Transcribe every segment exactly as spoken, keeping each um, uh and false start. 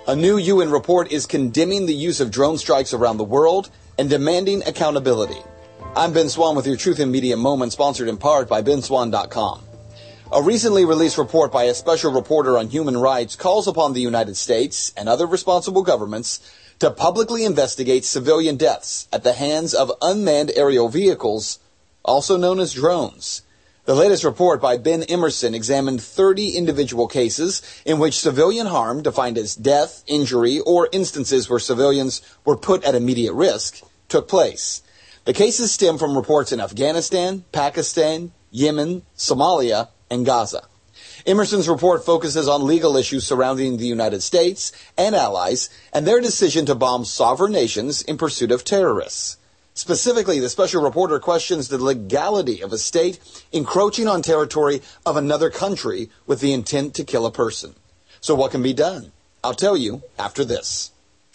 A new U N report is condemning the use of drone strikes around the world and demanding accountability. I'm Ben Swan with your Truth in Media Moment, sponsored in part by Ben Swan dot com. A recently released report by a special reporter on human rights calls upon the United States and other responsible governments to publicly investigate civilian deaths at the hands of unmanned aerial vehicles, also known as drones. The latest report by Ben Emerson examined thirty individual cases in which civilian harm, defined as death, injury, or instances where civilians were put at immediate risk, took place. The cases stem from reports in Afghanistan, Pakistan, Yemen, Somalia, and Gaza. Emerson's report focuses on legal issues surrounding the United States and allies and their decision to bomb sovereign nations in pursuit of terrorists. Specifically, the special reporter questions the legality of a state encroaching on territory of another country with the intent to kill a person. So what can be done? I'll tell you after this.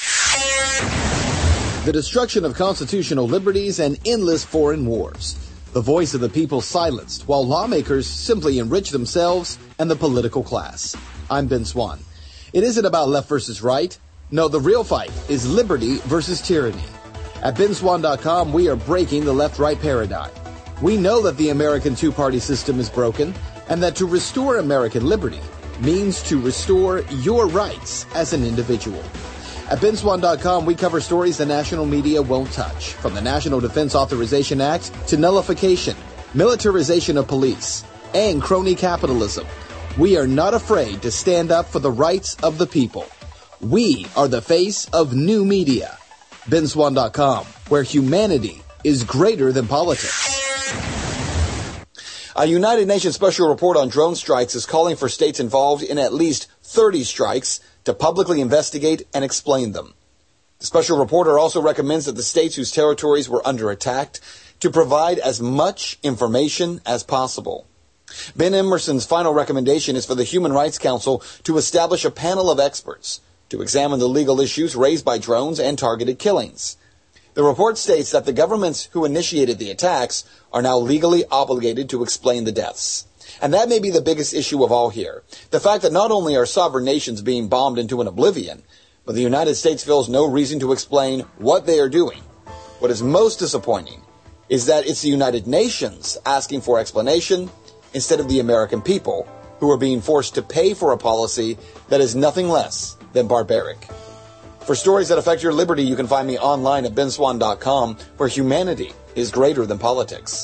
The destruction of constitutional liberties and endless foreign wars. The voice of the people silenced while lawmakers simply enrich themselves and the political class. I'm Ben Swan. It isn't about left versus right. No, the real fight is liberty versus tyranny. At Ben Swan dot com, we are breaking the left-right paradigm. We know that the American two-party system is broken and that to restore American liberty means to restore your rights as an individual. At Ben Swan dot com, we cover stories the national media won't touch, from the National Defense Authorization Act to nullification, militarization of police, and crony capitalism. We are not afraid to stand up for the rights of the people. We are the face of new media. Ben Swan dot com, where humanity is greater than politics. A United Nations special report on drone strikes is calling for states involved in at least thirty strikes to publicly investigate and explain them. The special reporter also recommends that the states whose territories were under attack to provide as much information as possible. Ben Emerson's final recommendation is for the Human Rights Council to establish a panel of experts to examine the legal issues raised by drones and targeted killings. The report states that the governments who initiated the attacks are now legally obligated to explain the deaths. And that may be the biggest issue of all here. The fact that not only are sovereign nations being bombed into an oblivion, but the United States feels no reason to explain what they are doing. What is most disappointing is that it's the United Nations asking for explanation instead of the American people, who are being forced to pay for a policy that is nothing less than barbaric. For stories that affect your liberty, you can find me online at Ben Swan dot com, where humanity is greater than politics.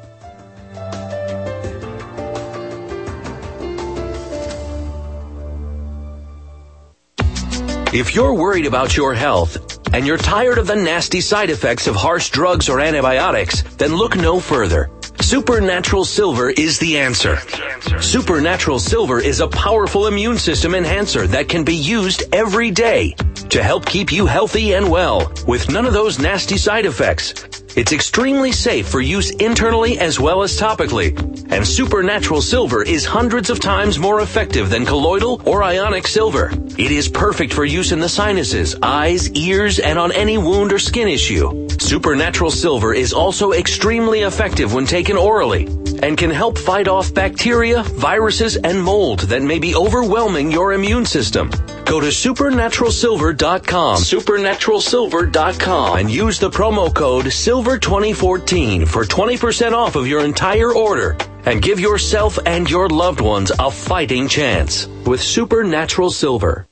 If you're worried about your health and you're tired of the nasty side effects of harsh drugs or antibiotics, then look no further. Supernatural Silver is the answer. Supernatural Silver is a powerful immune system enhancer that can be used every day to help keep you healthy and well with none of those nasty side effects. It's extremely safe for use internally as well as topically. And Supernatural Silver is hundreds of times more effective than colloidal or ionic silver. It is perfect for use in the sinuses, eyes, ears, and on any wound or skin issue. Supernatural Silver is also extremely effective when taken orally and can help fight off bacteria, viruses, and mold that may be overwhelming your immune system. Go to supernatural silver dot com, supernatural silver dot com, and use the promo code silver twenty fourteen for twenty percent off of your entire order. And give yourself and your loved ones a fighting chance with Supernatural Silver.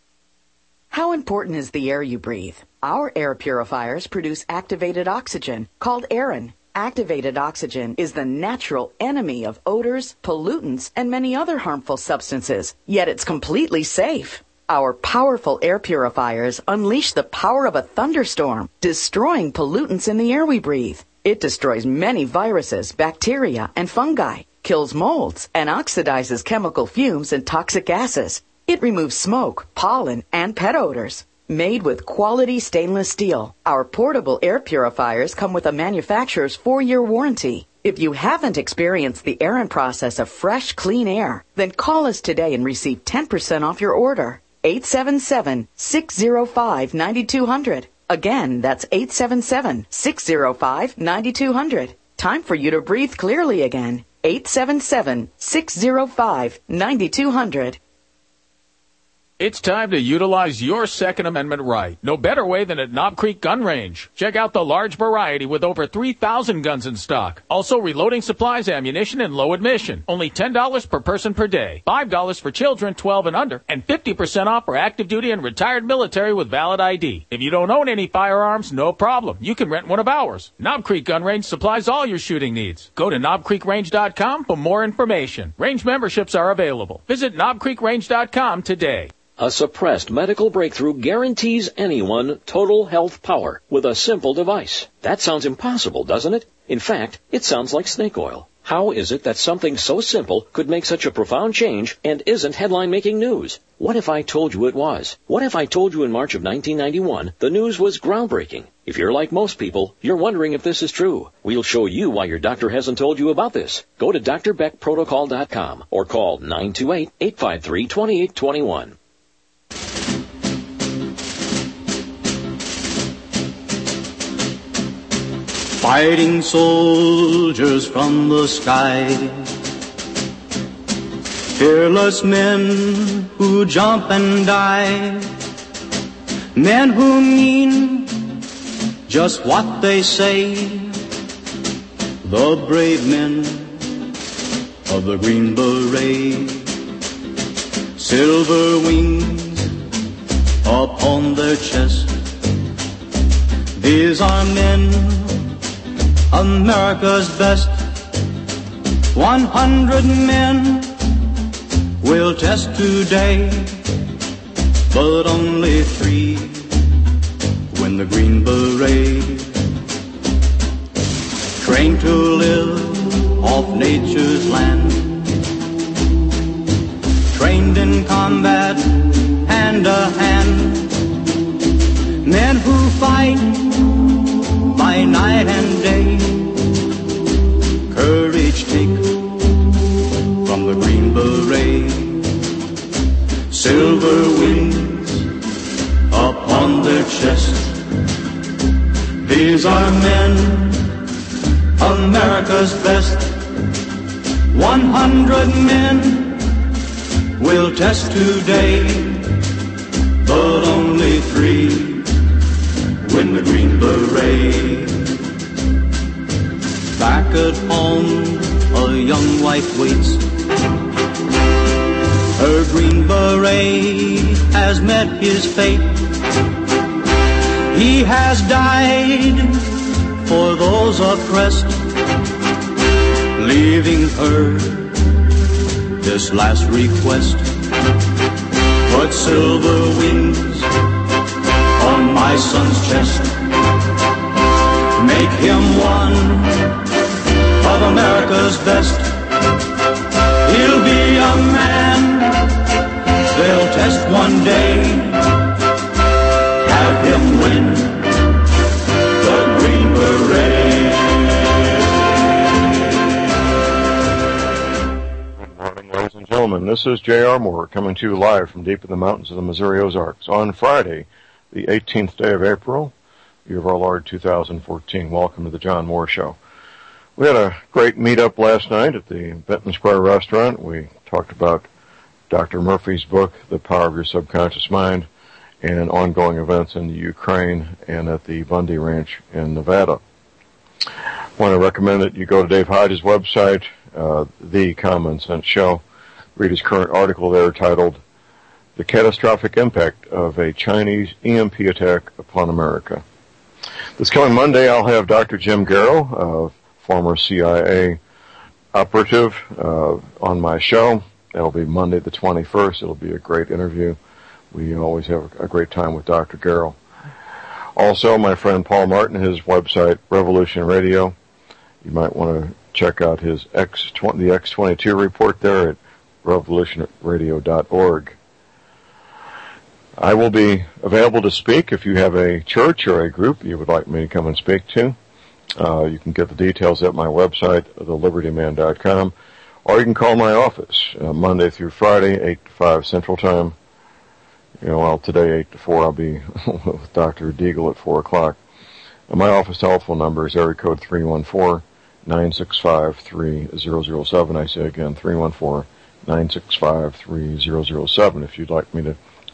How important is the air you breathe? Our air purifiers produce activated oxygen, called Aerin. Activated oxygen is the natural enemy of odors, pollutants, and many other harmful substances, yet it's completely safe. Our powerful air purifiers unleash the power of a thunderstorm, destroying pollutants in the air we breathe. It destroys many viruses, bacteria, and fungi, kills molds, and oxidizes chemical fumes and toxic gases. It removes smoke, pollen, and pet odors. Made with quality stainless steel, our portable air purifiers come with a manufacturer's four-year warranty. If you haven't experienced the Aerin process of fresh, clean air, then call us today and receive ten percent off your order. eight seven seven, six zero five, nine two zero zero. Again, that's eight seven seven, six zero five, nine two zero zero. Time for you to breathe clearly again. eight seven seven, six zero five, nine two zero zero. It's time to utilize your Second Amendment right. No better way than at Knob Creek Gun Range. Check out the large variety with over three thousand guns in stock. Also reloading supplies, ammunition, and low admission. Only ten dollars per person per day. five dollars for children twelve and under. And fifty percent off for active duty and retired military with valid I D. If you don't own any firearms, no problem. You can rent one of ours. Knob Creek Gun Range supplies all your shooting needs. Go to knob creek range dot com for more information. Range memberships are available. Visit knob creek range dot com today. A suppressed medical breakthrough guarantees anyone total health power with a simple device. That sounds impossible, doesn't it? In fact, it sounds like snake oil. How is it that something so simple could make such a profound change and isn't headline-making news? What if I told you it was? What if I told you in March of nineteen ninety-one the news was groundbreaking? If you're like most people, you're wondering if this is true. We'll show you why your doctor hasn't told you about this. Go to d r beck protocol dot com or call nine two eight, eight five three, two eight two one. Fighting soldiers from the sky, fearless men who jump and die, men who mean just what they say, the brave men of the Green Beret, silver wings upon their chest. These are men, America's best. One hundred men will test today, but only three win the Green Beret. Trained to live off nature's land, trained in combat hand to hand, men who fight by night and day, courage take from the Green Beret, silver wings upon their chest. These are men, America's best. One hundred men will test today, but only three win the Green Beret. Back at home, a young wife waits. Her Green Beret has met his fate. He has died for those oppressed, leaving her this last request. Put silver wings on my son's chest. Make him one of America's best. He'll be a man they'll test one day. Have him win the Green Beret. Good morning, ladies and gentlemen. This is J R. Moore coming to you live from deep in the mountains of the Missouri Ozarks on Friday, the eighteenth day of April, year of our Lord two thousand fourteen. Welcome to the John Moore Show. We had a great meetup last night at the Benton Square Restaurant. We talked about Doctor Murphy's book, The Power of Your Subconscious Mind, and ongoing events in the Ukraine and at the Bundy Ranch in Nevada. I want to recommend that you go to Dave Hodges' website, uh, The Common Sense Show. Read his current article there titled, The Catastrophic Impact of a Chinese E M P Attack Upon America. This coming Monday, I'll have Doctor Jim Garrow, uh, former C I A operative, uh, on my show. That'll be Monday the twenty-first. It'll be a great interview. We always have a great time with Doctor Garrow. Also, my friend Paul Martin, his website, Revolution Radio. You might want to check out his X twenty, the X twenty-two report there at revolution radio dot org. I will be available to speak if you have a church or a group you would like me to come and speak to. Uh, you can get the details at my website, the liberty man dot com, or you can call my office uh, Monday through Friday, eight to five Central Time. You know, well, today, eight to four, I'll be with Doctor Deagle at four o'clock. And my office telephone number is area code three one four, nine six five, three zero zero seven. I say again, three one four, nine six five, three zero zero seven if you'd like me to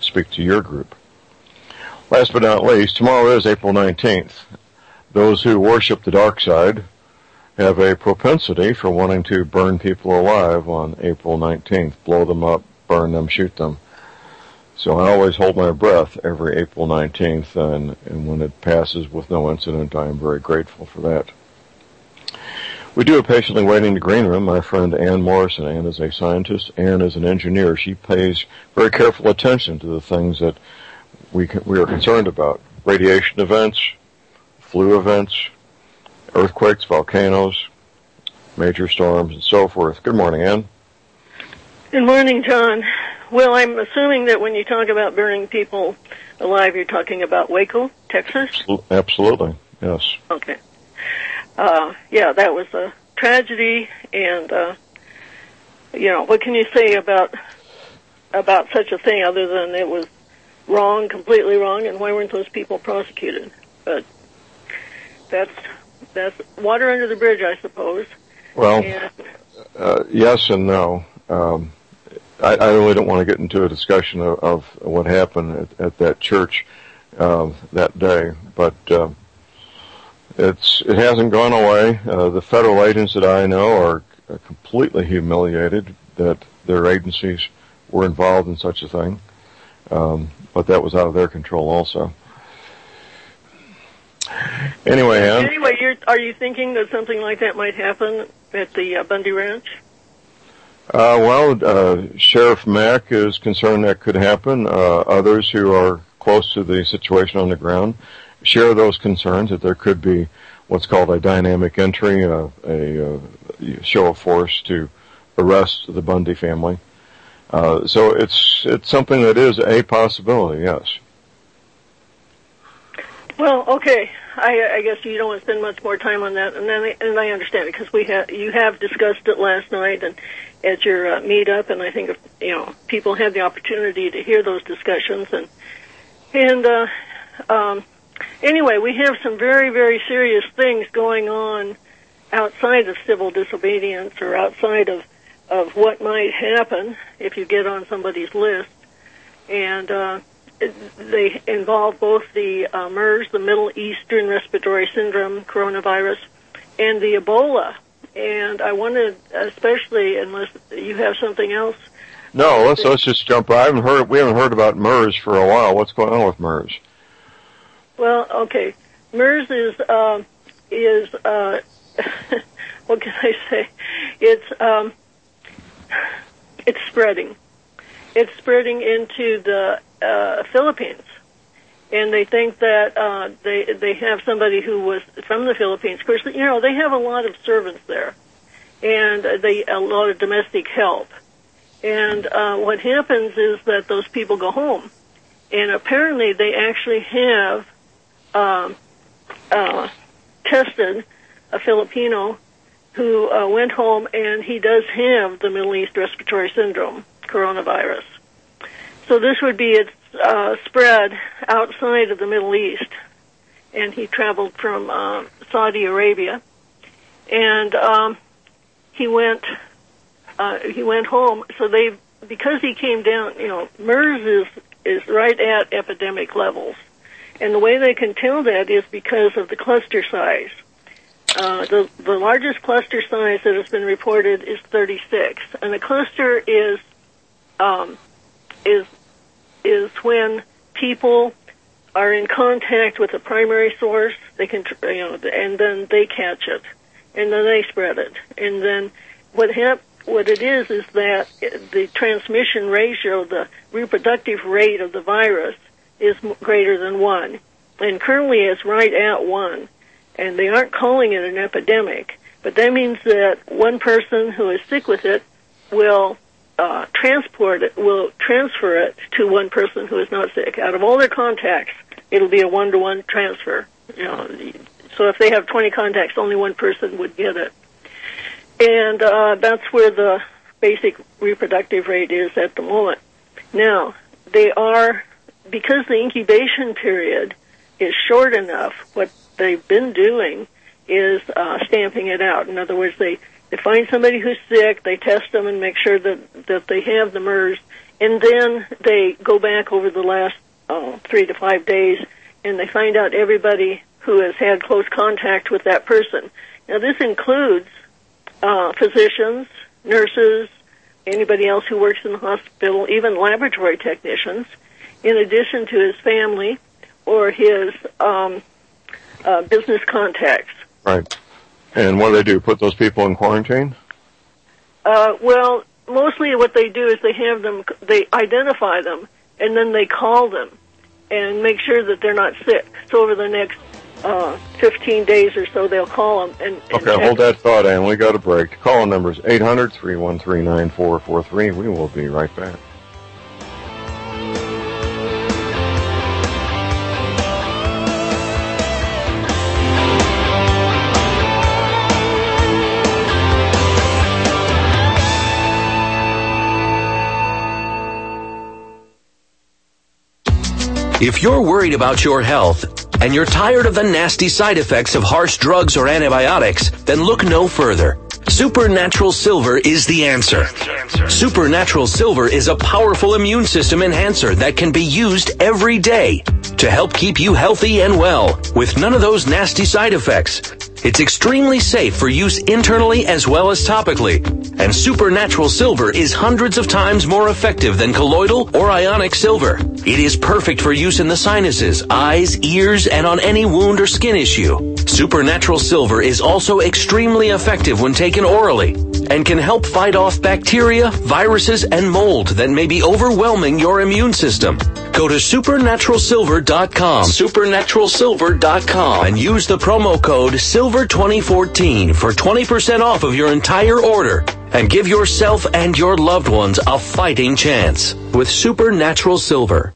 speak to your group. Last but not least, tomorrow is April nineteenth. Those who worship the dark side have a propensity for wanting to burn people alive on April nineteenth, blow them up, burn them, shoot them. So I always hold my breath every April nineteenth, and, and when it passes with no incident, I am very grateful for that. We do have patiently waiting in the green room my friend Ann Morrison. Ann is a scientist. Ann is an engineer. She pays very careful attention to the things that we we are concerned about. Radiation events, flu events, earthquakes, volcanoes, major storms, and so forth. Good morning, Ann. Good morning, John. Well, I'm assuming that when you talk about burning people alive, you're talking about Waco, Texas? Absolutely, yes. Okay. Uh, yeah, that was a tragedy, and, uh, you know, what can you say about about such a thing other than it was wrong, completely wrong, and why weren't those people prosecuted? But that's that's water under the bridge, I suppose. Well, and, uh, yes and no. Um, I, I really don't want to get into a discussion of, of what happened at, at that church uh, that day, but uh, it's it hasn't gone away. Uh, the federal agents that I know are completely humiliated that their agencies were involved in such a thing, um, but that was out of their control also. Anyway, Ann. Anyway, you're, are you thinking that something like that might happen at the uh, Bundy Ranch? Uh, well, uh, Sheriff Mack is concerned that could happen. Uh, others who are close to the situation on the ground share those concerns that there could be what's called a dynamic entry, uh, a, a show of force to arrest the Bundy family. Uh, so it's it's something that is a possibility, yes. Well, okay. I, I guess you don't want to spend much more time on that, and then I, and I understand it because we have you have discussed it last night and at your uh, meetup, and I think if, you know people had the opportunity to hear those discussions, and and uh, um, anyway, we have some very very serious things going on outside of civil disobedience or outside of of what might happen if you get on somebody's list, and. Uh, They involve both the uh, MERS, the Middle Eastern Respiratory Syndrome coronavirus, and the Ebola. And I wanted, especially, unless you have something else. No, let's let's just jump. I haven't heard. We haven't heard about MERS for a while. What's going on with MERS? Well, okay, MERS is uh, is uh, what can I say? It's um, it's spreading. It's spreading into the uh, Philippines, and they think that uh, they they have somebody who was from the Philippines. Of course, you know they have a lot of servants there, and they a lot of domestic help. And uh, what happens is that those people go home, and apparently they actually have um, uh, tested a Filipino who uh, went home, and he does have the Middle East Respiratory Syndrome coronavirus. So this would be its uh, spread outside of the Middle East, and he traveled from uh, Saudi Arabia, and um, he went uh, he went home. So they because he came down, you know, MERS is is right at epidemic levels, and the way they can tell that is because of the cluster size. Uh, the the largest cluster size that has been reported is thirty-six, and a cluster is um, is is when people are in contact with a primary source. They can, you know, and then they catch it, and then they spread it, and then what hap- what it is is that the transmission ratio, the reproductive rate of the virus, is greater than one, and currently it's right at one. And they aren't calling it an epidemic, but that means that one person who is sick with it will uh, transport it, will transfer it to one person who is not sick. Out of all their contacts, it'll be a one-to-one transfer. You know, so if they have twenty contacts, only one person would get it. And uh, that's where the basic reproductive rate is at the moment. Now, they are, because the incubation period is short enough, what they've been doing is uh, stamping it out. In other words, they, they find somebody who's sick, they test them and make sure that, that they have the MERS, and then they go back over the last uh, three to five days, and they find out everybody who has had close contact with that person. Now, this includes uh, physicians, nurses, anybody else who works in the hospital, even laboratory technicians, in addition to his family or his um, uh, business contacts. Right. And what do they do, put those people in quarantine? Uh, well, mostly what they do is they have them, they identify them, and then they call them and make sure that they're not sick. So over the next uh, fifteen days or so, they'll call them. And, and okay, hold that thought, Ann. We got a break. Call number is eight hundred, three one three, nine four four three. We will be right back. If you're worried about your health and you're tired of the nasty side effects of harsh drugs or antibiotics, then look no further. Supernatural Silver is the answer. Supernatural Silver is a powerful immune system enhancer that can be used every day to help keep you healthy and well with none of those nasty side effects. It's extremely safe for use internally as well as topically. And Supernatural Silver is hundreds of times more effective than colloidal or ionic silver. It is perfect for use in the sinuses, eyes, ears, and on any wound or skin issue. Supernatural Silver is also extremely effective when taken orally and can help fight off bacteria, viruses, and mold that may be overwhelming your immune system. Go to supernatural silver dot com, supernatural silver dot com, and use the promo code silver twenty fourteen for twenty percent off of your entire order. And give yourself and your loved ones a fighting chance with Supernatural Silver.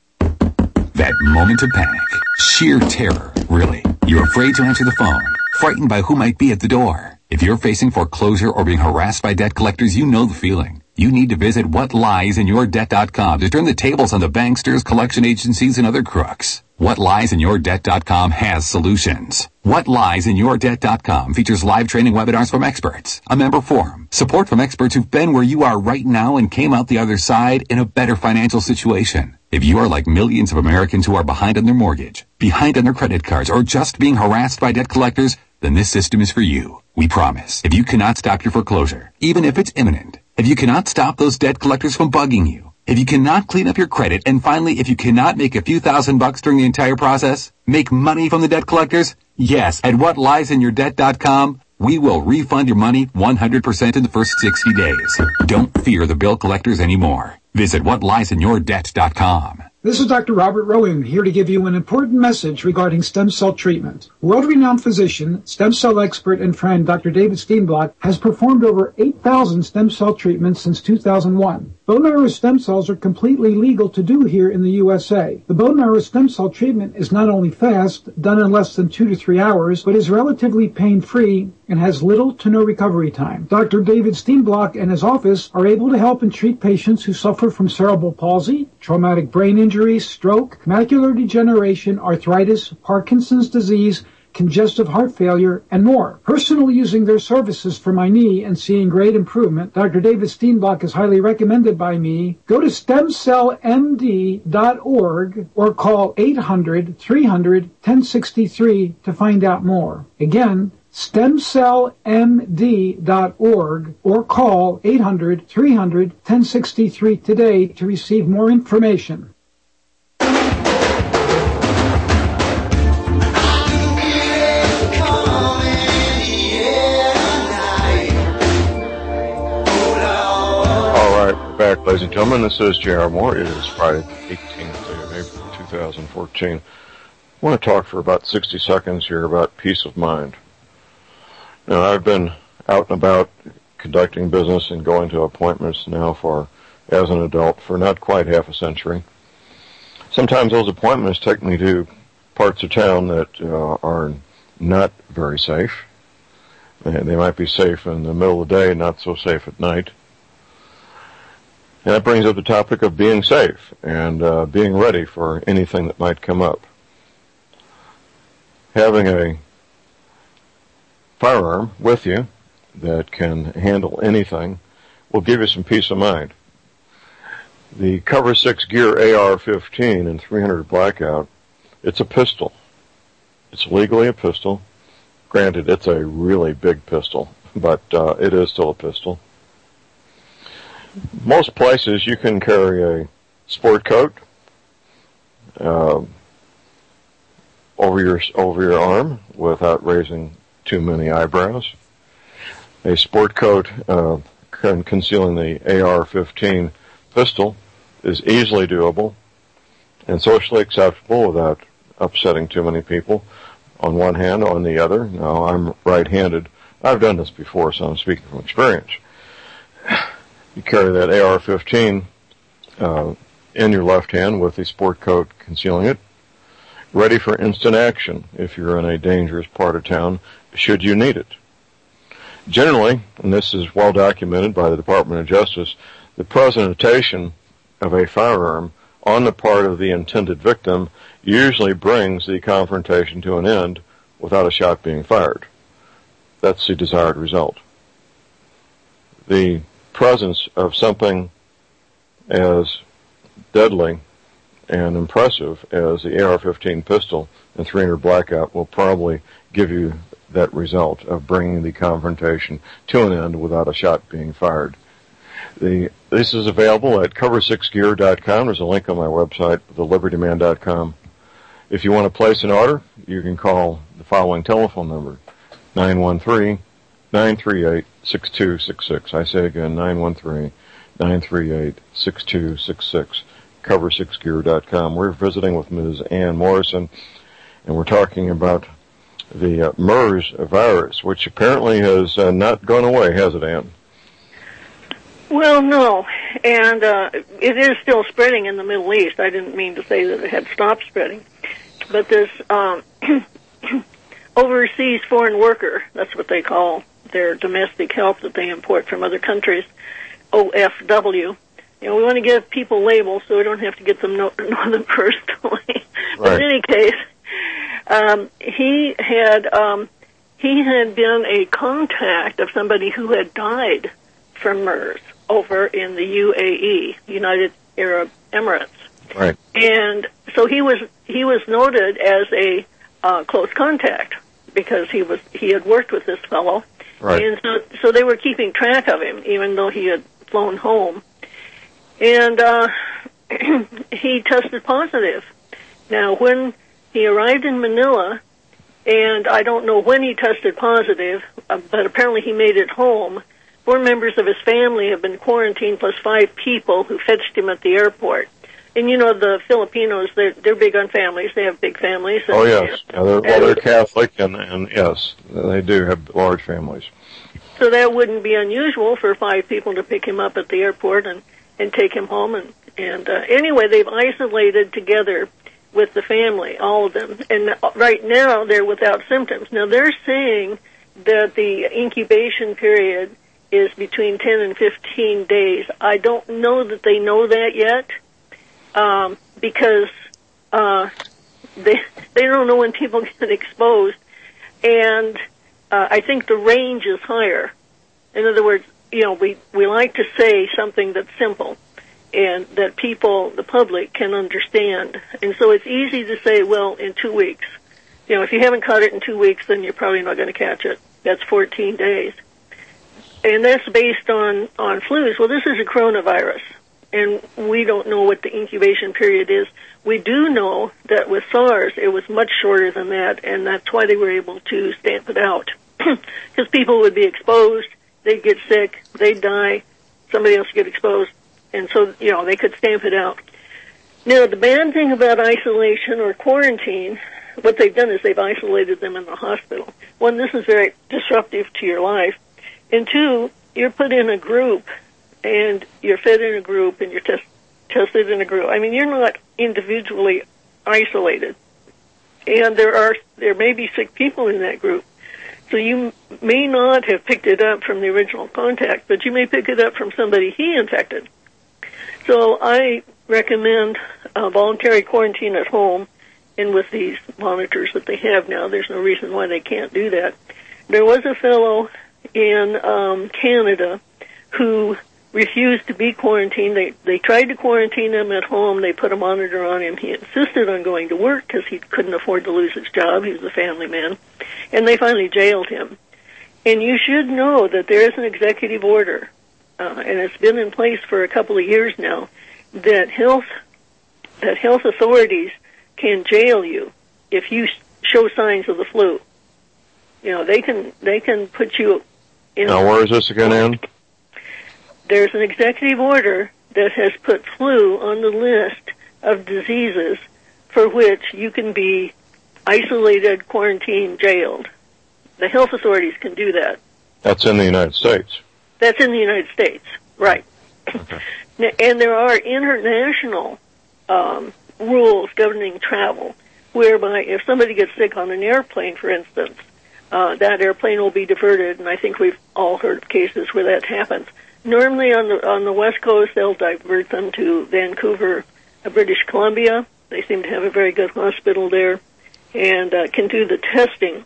That moment of panic, sheer terror, really. You're afraid to answer the phone, frightened by who might be at the door. If you're facing foreclosure or being harassed by debt collectors, you know the feeling. You need to visit what lies in your debt dot com to turn the tables on the banksters, collection agencies, and other crooks. what lies in your debt dot com has solutions. what lies in your debt dot com features live training webinars from experts, a member forum, support from experts who've been where you are right now and came out the other side in a better financial situation. If you are like millions of Americans who are behind on their mortgage, behind on their credit cards, or just being harassed by debt collectors, then this system is for you. We promise. If you cannot stop your foreclosure, even if it's imminent, if you cannot stop those debt collectors from bugging you, if you cannot clean up your credit, and finally, if you cannot make a few thousand bucks during the entire process, make money from the debt collectors, yes, at what lies in your debt dot com, we will refund your money one hundred percent in the first sixty days. Don't fear the bill collectors anymore. Visit what lies in your debt dot com. This is Doctor Robert Rowan here to give you an important message regarding stem cell treatment. World-renowned physician, stem cell expert, and friend Doctor David Steenblock has performed over eight thousand stem cell treatments since two thousand one. Bone marrow stem cells are completely legal to do here in the U S A. The bone marrow stem cell treatment is not only fast, done in less than two to three hours, but is relatively pain-free and has little to no recovery time. Doctor David Steenblock and his office are able to help and treat patients who suffer from cerebral palsy, traumatic brain injury, stroke, macular degeneration, arthritis, Parkinson's disease, congestive heart failure, and more. Personally using their services for my knee and seeing great improvement, Doctor David Steenblock is highly recommended by me. Go to stem cell m d dot org or call eight hundred, three hundred, ten sixty-three to find out more. Again, stem cell m d dot org or call eight hundred, three hundred, ten sixty-three today to receive more information. Back, ladies and gentlemen, this is J R. Moore. It is Friday, the eighteenth day of April, two thousand fourteen. I want to talk for about sixty seconds here about peace of mind. Now, I've been out and about conducting business and going to appointments now for, as an adult, for not quite half a century. Sometimes those appointments take me to parts of town that uh, are not very safe. And they might be safe in the middle of the day, not so safe at night. And that brings up the topic of being safe and uh, being ready for anything that might come up. Having a firearm with you that can handle anything will give you some peace of mind. The Cover six Gear A R fifteen and three hundred Blackout, it's a pistol. It's legally a pistol. Granted, it's a really big pistol, but uh, it is still a pistol. Most places you can carry a sport coat uh, over your over your arm without raising too many eyebrows. A sport coat uh, con- concealing the A R fifteen pistol is easily doable and socially acceptable without upsetting too many people. On one hand, on the other. Now, I'm right-handed. I've done this before, so I'm speaking from experience. You carry that A R fifteen uh, in your left hand with the sport coat concealing it, ready for instant action if you're in a dangerous part of town, should you need it. Generally, and this is well documented by the Department of Justice, the presentation of a firearm on the part of the intended victim usually brings the confrontation to an end without a shot being fired. That's the desired result. The presence of something as deadly and impressive as the A R fifteen pistol and three hundred Blackout will probably give you that result of bringing the confrontation to an end without a shot being fired. The, this is available at cover six gear dot com. There's a link on my website, the liberty man dot com. If you want to place an order, you can call the following telephone number, nine one three, nine three eight, six two six six. I say again, nine one three, nine three eight, six two six six, cover six gear dot com. We're visiting with Miz Ann Morrison, and we're talking about the uh, MERS virus, which apparently has uh, not gone away, has it, Ann? Well, no, and uh, it is still spreading in the Middle East. I didn't mean to say that it had stopped spreading. But this um, overseas foreign worker, that's what they call their domestic help that they import from other countries, O F W. You know, we want to give people labels so we don't have to get them know, know them personally. But in any case, um, he had um, he had been a contact of somebody who had died from MERS over in the U A E, United Arab Emirates. Right. And so he was he was noted as a uh, close contact because he was he had worked with this fellow. Right. And so so they were keeping track of him even though he had flown home. And uh, he tested positive. Now, when he arrived in Manila, and I don't know when he tested positive, uh, but apparently he made it home, four members of his family have been quarantined, plus five people who fetched him at the airport. And, you know, the Filipinos, they're, they're big on families. They have big families. Oh, yes. Yeah, they're, well, they're Catholic, and, and, yes, they do have large families. So that wouldn't be unusual for five people to pick him up at the airport and, and take him home. And, and uh, anyway, they've isolated together with the family, all of them. And right now, they're without symptoms. Now, they're saying that the incubation period is between ten and fifteen days. I don't know that they know that yet. Um, because uh, they they don't know when people get exposed, and uh, I think the range is higher. In other words, you know, we we like to say something that's simple and that people, the public, can understand. And so it's easy to say, well, in two weeks. You know, if you haven't caught it in two weeks, then you're probably not going to catch it. That's fourteen days. And that's based on, on flus. Well, this is a coronavirus, and we don't know what the incubation period is. We do know that with SARS, it was much shorter than that, and that's why they were able to stamp it out. Because people would be exposed, they'd get sick, they'd die, somebody else would get exposed, and so, you know, they could stamp it out. Now, the bad thing about isolation or quarantine, what they've done is they've isolated them in the hospital. One, this is very disruptive to your life. And two, you're put in a group, and you're fed in a group, and you're test, tested in a group. I mean, you're not individually isolated. And there are there may be sick people in that group. So you may not have picked it up from the original contact, but you may pick it up from somebody he infected. So I recommend uh, voluntary quarantine at home, and with these monitors that they have now, there's no reason why they can't do that. There was a fellow in um, Canada who refused to be quarantined. They they tried to quarantine him at home. They put a monitor on him. He insisted on going to work because he couldn't afford to lose his job. He was a family man. And they finally jailed him. And you should know that there is an executive order, uh, and it's been in place for a couple of years now, that health that health authorities can jail you if you show signs of the flu. You know, they can they can put you in. Now, where is this again, Ann? There's an executive order that has put flu on the list of diseases for which you can be isolated, quarantined, jailed. The health authorities can do that. That's in the United States. That's in the United States, right. Okay. And there are international um, rules governing travel, whereby if somebody gets sick on an airplane, for instance, uh, that airplane will be diverted, and I think we've all heard of cases where that happens. Normally on the on the West Coast, they'll divert them to Vancouver, uh, British Columbia. They seem to have a very good hospital there and uh, can do the testing.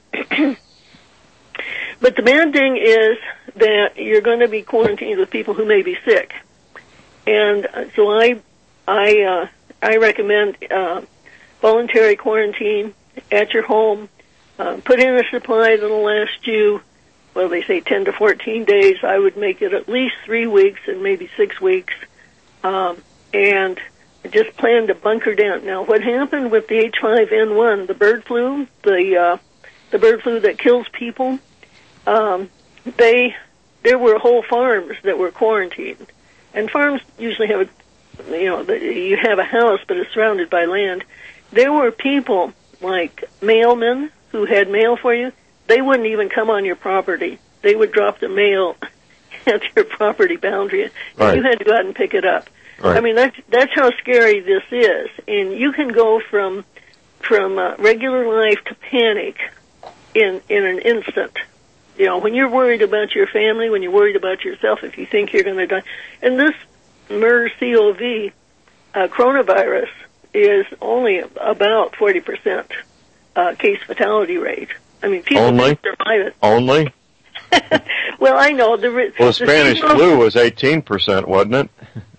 But the bad thing is that you're going to be quarantined with people who may be sick. And uh, so I I, uh, I recommend uh, voluntary quarantine at your home. Uh, put in a supply that'll last you, well, they say ten to fourteen days. I would make it at least three weeks and maybe six weeks. Um, and just plan to bunker down. Now, what happened with the H five N one, the bird flu, the uh, the bird flu that kills people, um, they there were whole farms that were quarantined. And farms usually have, a, you know, the, you have a house, but it's surrounded by land. There were people like mailmen who had mail for you. They wouldn't even come on your property. They would drop the mail at your property boundary, and right. you had to go out and pick it up. Right. I mean, that's that's how scary this is, and you can go from from uh, regular life to panic in in an instant. You know, when you're worried about your family, when you're worried about yourself, if you think you're going to die, and this MERS-CoV uh, coronavirus is only about forty percent uh, case fatality rate. I mean, people only survive it. Only. Well, I know the. Well, the, the Spanish flu was eighteen percent, wasn't it?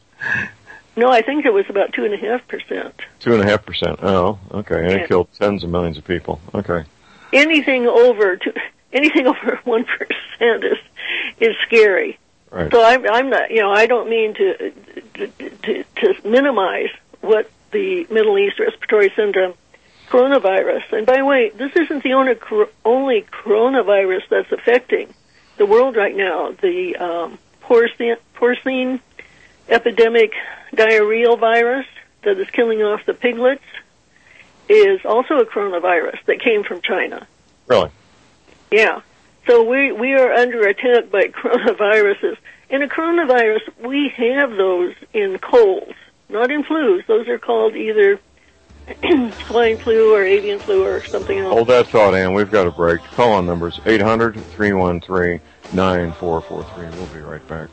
No, I think it was about two and a half percent. Two and a half percent. Oh, okay, and yeah. it killed tens of millions of people. Okay. Anything over two, anything over one percent is is scary. Right. So I'm I'm not, you know, I don't mean to to, to to minimize what the Middle East respiratory syndrome coronavirus. And by the way, this isn't the only only coronavirus that's affecting the world right now. The um, porcine porcine epidemic diarrheal virus that is killing off the piglets is also a coronavirus that came from China. Really? Yeah. So we we are under attack by coronaviruses. In a coronavirus, we have those in colds, not in flus. Those are called either swine flu or avian flu or something else. Hold that thought, Ann. We've got a break. Call on numbers eight hundred, three one three, nine four four three. We'll be right back.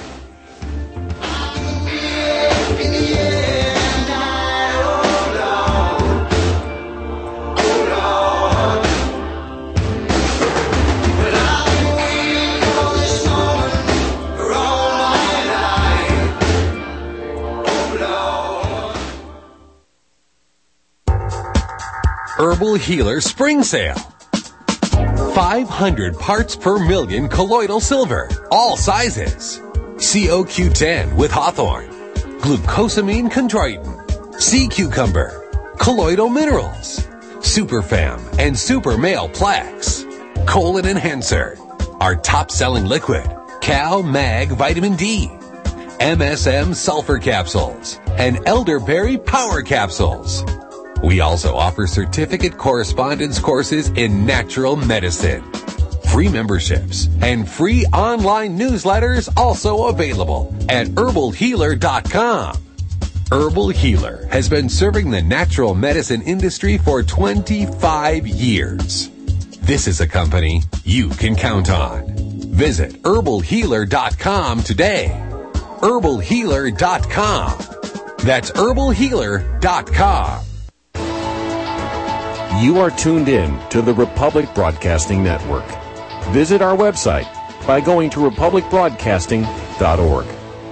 Herbal Healer Spring Sale. five hundred parts per million colloidal silver, all sizes. C O Q ten with hawthorn, glucosamine chondroitin, sea cucumber, colloidal minerals, superfam and super male plaques, colon enhancer, our top-selling liquid, Cal Mag Vitamin D, M S M sulfur capsules, and elderberry power capsules. We also offer certificate correspondence courses in natural medicine. Free memberships and free online newsletters also available at herbal healer dot com. Herbal Healer has been serving the natural medicine industry for twenty-five years. This is a company you can count on. Visit herbal healer dot com today. herbal healer dot com. That's herbal healer dot com. You are tuned in to the Republic Broadcasting Network. Visit our website by going to republic broadcasting dot org.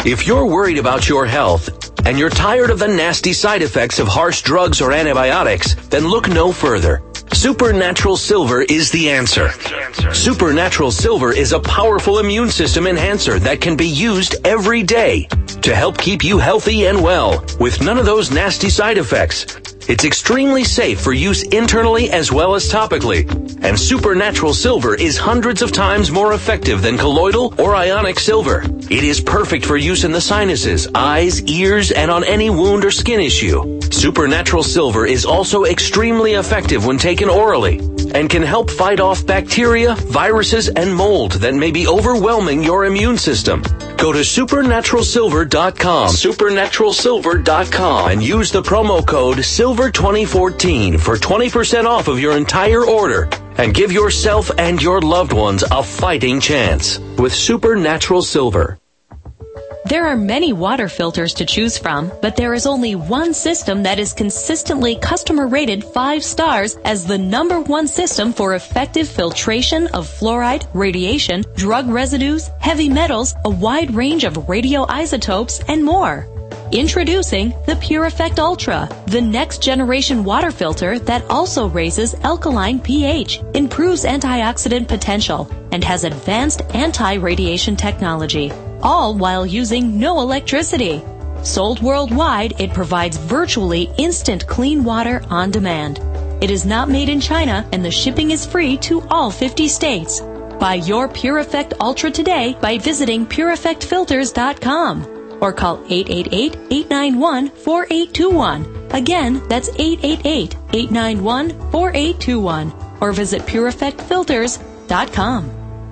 If you're worried about your health and you're tired of the nasty side effects of harsh drugs or antibiotics, then look no further. Supernatural Silver is the answer. Supernatural Silver is a powerful immune system enhancer that can be used every day to help keep you healthy and well with none of those nasty side effects. It's extremely safe for use internally as well as topically. And Supernatural Silver is hundreds of times more effective than colloidal or ionic silver. It is perfect for use in the sinuses, eyes, ears, and on any wound or skin issue. Supernatural Silver is also extremely effective when taken orally and can help fight off bacteria, viruses, and mold that may be overwhelming your immune system. Go to supernatural silver dot com, supernatural silver dot com, and use the promo code silver twenty fourteen for twenty percent off of your entire order. And give yourself and your loved ones a fighting chance with Supernatural Silver. There are many water filters to choose from, but there is only one system that is consistently customer rated five stars as the number one system for effective filtration of fluoride, radiation, drug residues, heavy metals, a wide range of radioisotopes, and more. Introducing the PureEffect Ultra, the next generation water filter that also raises alkaline pH, improves antioxidant potential, and has advanced anti-radiation technology, all while using no electricity. Sold worldwide, it provides virtually instant clean water on demand. It is not made in China, and the shipping is free to all fifty states. Buy your PureEffect Ultra today by visiting pure effect filters dot com. Or call eight eight eight, eight nine one, four eight two one. Again, that's eight eight eight, eight nine one, four eight two one. Or visit pure effect filters dot com.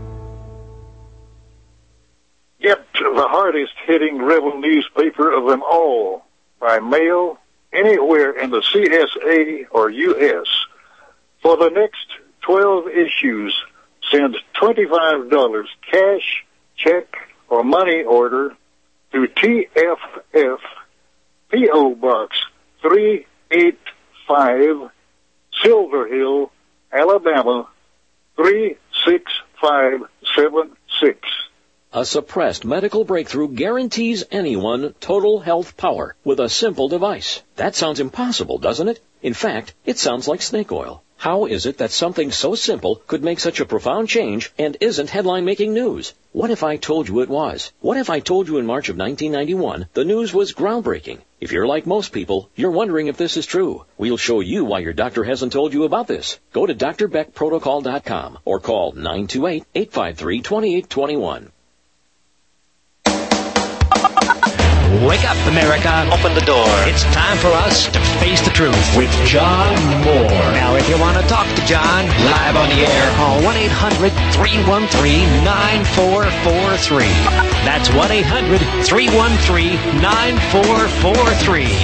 Get the hardest hitting rebel newspaper of them all by mail anywhere in the C S A or U S. For the next twelve issues, send twenty-five dollars cash, check, or money order to T F F, P O Box three eight five, Silver Hill, Alabama three six five seven six. A suppressed medical breakthrough guarantees anyone total health power with a simple device. That sounds impossible, doesn't it? In fact, it sounds like snake oil. How is it that something so simple could make such a profound change and isn't headline-making news? What if I told you it was? What if I told you in March of nineteen ninety-one the news was groundbreaking? If you're like most people, you're wondering if this is true. We'll show you why your doctor hasn't told you about this. Go to D R Beck Protocol dot com or call nine two eight, eight five three, two eight two one. Wake up, America. Open the door. It's time for us to face the truth with John Moore. Now, if you want to talk to John live on the air, call one eight hundred, three one three, nine four four three. That's one eight hundred, three one three, nine four four three.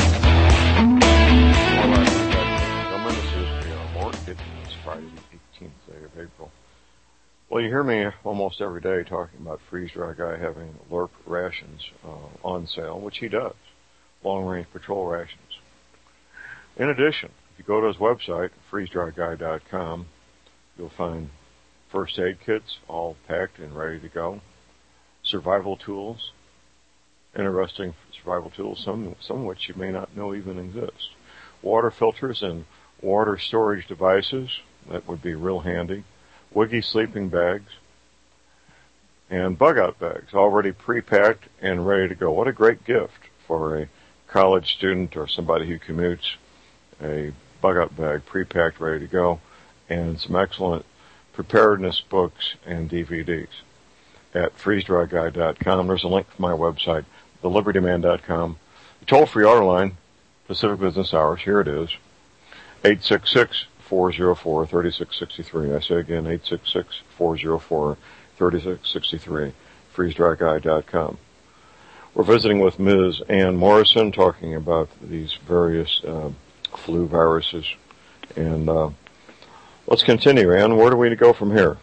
Gentlemen, this is John Moore. It's Friday the eighteenth day of April. Well, you hear me almost every day talking about Freeze Dry Guy having L R P rations uh, on sale, which he does, long-range patrol rations. In addition, if you go to his website, freeze dry guy dot com, you'll find first aid kits, all packed and ready to go, survival tools, interesting survival tools, some, some of which you may not know even exist, water filters and water storage devices, that would be real handy, Wiggy sleeping bags, and bug-out bags, already pre-packed and ready to go. What a great gift for a college student or somebody who commutes, a bug-out bag, pre-packed, ready to go, and some excellent preparedness books and D V Ds at freeze dry guy dot com. There's a link to my website, the liberty man dot com. The toll-free order line, Pacific Business Hours, here it is, eight six six, four oh four, three six six three. I say again, eight six six, four oh four, three six six three, freeze dry guy dot com. We're visiting with Miz Ann Morrison, talking about these various uh, flu viruses. And uh, let's continue, Ann. Where do we go from here?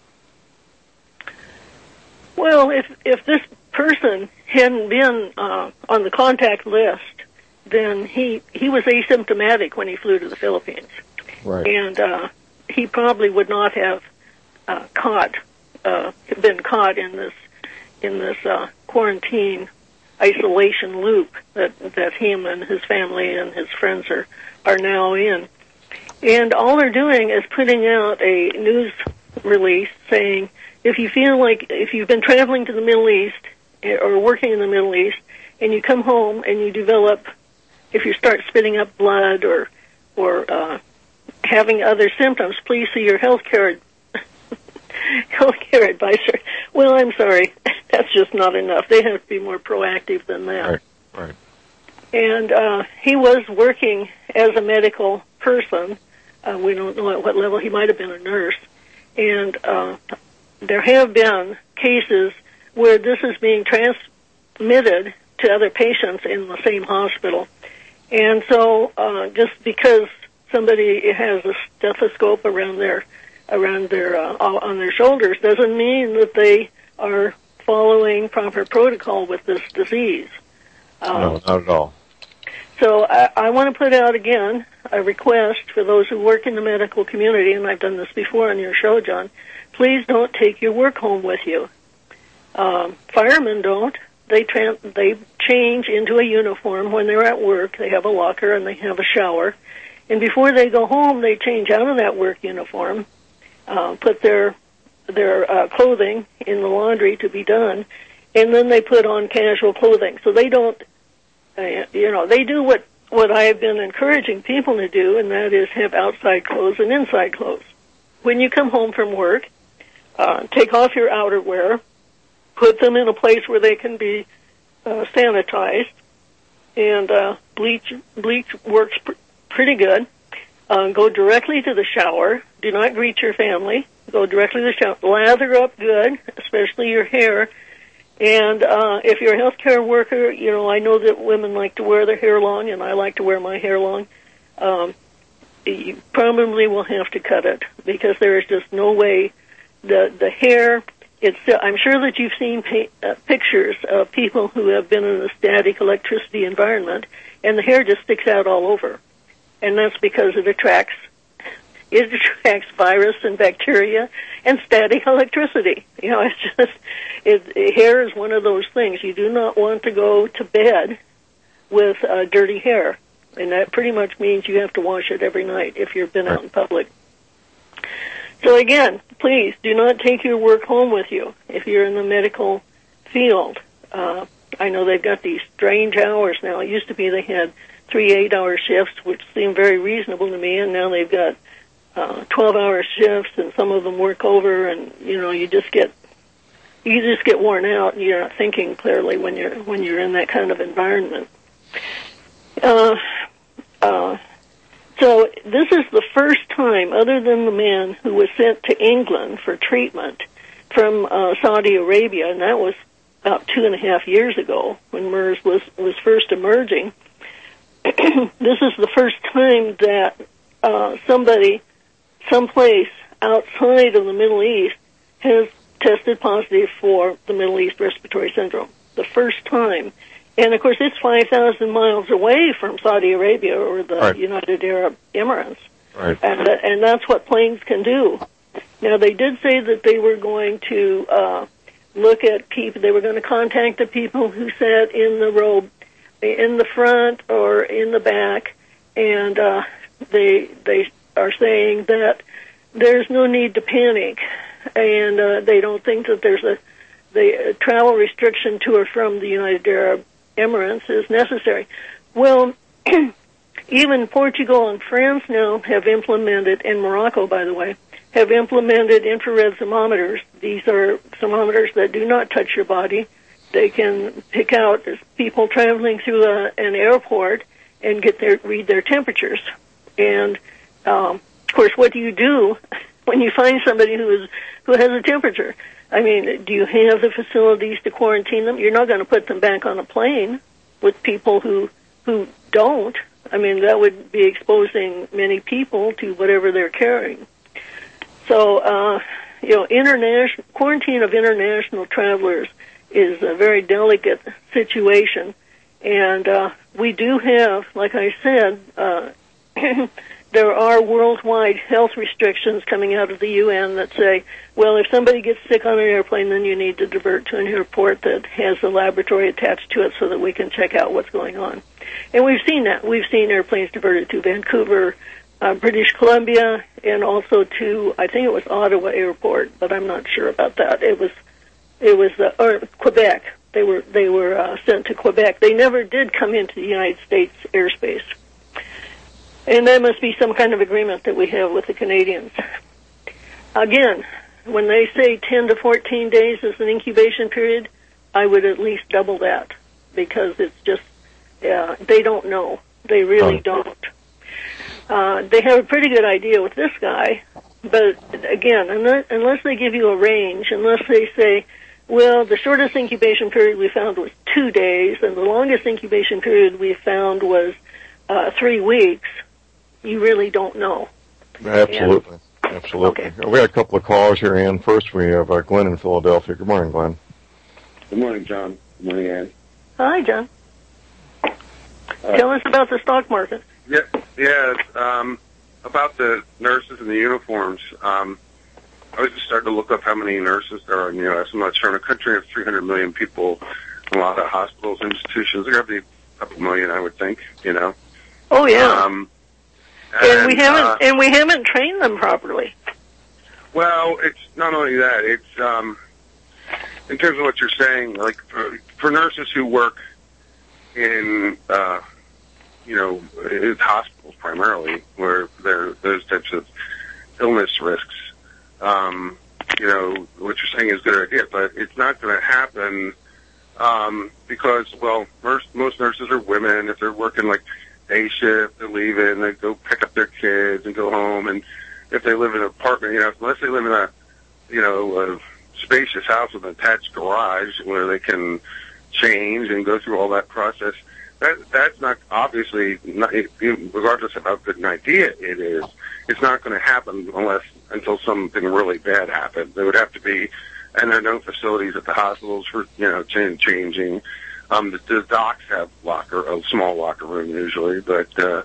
Well, if if this person hadn't been uh, on the contact list, then he he was asymptomatic when he flew to the Philippines. Right. And uh, he probably would not have uh, caught, uh, been caught in this in this uh, quarantine isolation loop that that him and his family and his friends are are now in. And all they're doing is putting out a news release saying, if you feel like, if you've been traveling to the Middle East or working in the Middle East, and you come home and you develop, if you start spitting up blood or or uh, having other symptoms, please see your healthcare healthcare advisor. Well, I'm sorry, that's just not enough. They have to be more proactive than that. Right, right. And uh, he was working as a medical person. Uh, we don't know at what level. He might have been a nurse. And uh, there have been cases where this is being transmitted to other patients in the same hospital. And so uh, just because somebody has a stethoscope around their around their uh, on their shoulders doesn't mean that they are following proper protocol with this disease. Um, no, not at all. So I, I want to put out again a request for those who work in the medical community, and I've done this before on your show, John. Please don't take your work home with you. Um, firemen don't. They tra- they change into a uniform when they're at work. They have a locker and they have a shower. And before they go home, they change out of that work uniform, uh, put their their uh, clothing in the laundry to be done, and then they put on casual clothing. So they don't, uh, you know, they do what, what I have been encouraging people to do, and that is have outside clothes and inside clothes. When you come home from work, uh, take off your outerwear, put them in a place where they can be uh, sanitized, and uh, bleach bleach works pr- pretty good. Uh, go directly to the shower. Do not greet your family. Go directly to the shower. Lather up good, especially your hair. And uh, if you're a healthcare worker, you know, I know that women like to wear their hair long, and I like to wear my hair long. Um, you probably will have to cut it because there is just no way. The the hair, it's. I'm sure that you've seen pa- uh, pictures of people who have been in a static electricity environment, and the hair just sticks out all over. And that's because it attracts it attracts virus and bacteria and static electricity. You know, it's just it, hair is one of those things. You do not want to go to bed with uh, dirty hair, and that pretty much means you have to wash it every night if you've been out in public. So again, please do not take your work home with you if you're in the medical field. Uh, I know they've got these strange hours now. It used to be they had three eight-hour shifts, which seemed very reasonable to me, and now they've got uh, twelve-hour shifts, and some of them work over, and you know, you just get you just get worn out, and you're not thinking clearly when you're when you're in that kind of environment. Uh, uh, so this is the first time, other than the man who was sent to England for treatment from uh, Saudi Arabia, and that was about two and a half years ago when MERS was was first emerging. This is the first time that uh, somebody, someplace outside of the Middle East, has tested positive for the Middle East respiratory syndrome. The first time. And, of course, it's five thousand miles away from Saudi Arabia or the right. United Arab Emirates. Right. And, uh, and that's what planes can do. Now, they did say that they were going to uh, look at people, they were going to contact the people who sat in the row in the front or in the back, and uh, they they are saying that there's no need to panic, and uh, they don't think that there's a the travel restriction to or from the United Arab Emirates is necessary. Well, even Portugal and France now have implemented, and Morocco, by the way, have implemented infrared thermometers. These are thermometers that do not touch your body. They can pick out people traveling through a, an airport and get their read their temperatures. And um, of course, what do you do when you find somebody who is who has a temperature? I mean, do you have the facilities to quarantine them? You're not going to put them back on a plane with people who who don't. I mean, that would be exposing many people to whatever they're carrying. So, uh, you know, international quarantine of international travelers is a very delicate situation, and uh, we do have, like I said, uh, there are worldwide health restrictions coming out of the U N that say, well, if somebody gets sick on an airplane, then you need to divert to an airport that has a laboratory attached to it so that we can check out what's going on. And we've seen that. We've seen airplanes diverted to Vancouver, uh, British Columbia, and also to, I think it was Ottawa Airport, but I'm not sure about that. It was, it was, uh, or Quebec. They were, they were uh, sent to Quebec. They never did come into the United States airspace. And that must be some kind of agreement that we have with the Canadians. Again, when they say ten to fourteen days is an incubation period, I would at least double that, because it's just, uh, they don't know. They really don't. Uh, they have a pretty good idea with this guy, but again, unless, unless they give you a range, unless they say, well, the shortest incubation period we found was two days, and the longest incubation period we found was uh, three weeks, you really don't know. Absolutely. And, Absolutely. Okay. We got a couple of calls here, Ann. First, we have uh, Glenn in Philadelphia. Good morning, Glenn. Good morning, John. Good morning, Ann. Hi, John. Uh, Tell us about the stock market. Yeah, yeah. Um, about the nurses and the uniforms. Um, I was just starting to look up how many nurses there are in the U S I'm not sure. In a country of three hundred million people, a lot of hospitals, institutions, there got to be a couple million, I would think. You know. Oh yeah. Um, and, and we haven't uh, and we haven't trained them properly. Well, it's not only that. It's um, in terms of what you're saying, like for, for nurses who work in, uh, you know, in hospitals primarily, where there are those types of illness risks. Um, you know, what you're saying is a good idea, but it's not going to happen um, because, well, most, most nurses are women. If they're working like day shift, they're leaving, they go pick up their kids and go home. And if they live in an apartment, you know, unless they live in a, you know, a spacious house with an attached garage where they can change and go through all that process, that that's not obviously, not, regardless of how good an idea it is, it's not going to happen unless until something really bad happens. There would have to be, and there are no facilities at the hospitals for, you know, change, changing. Um, the, the docs have locker, a small locker room usually, but, uh,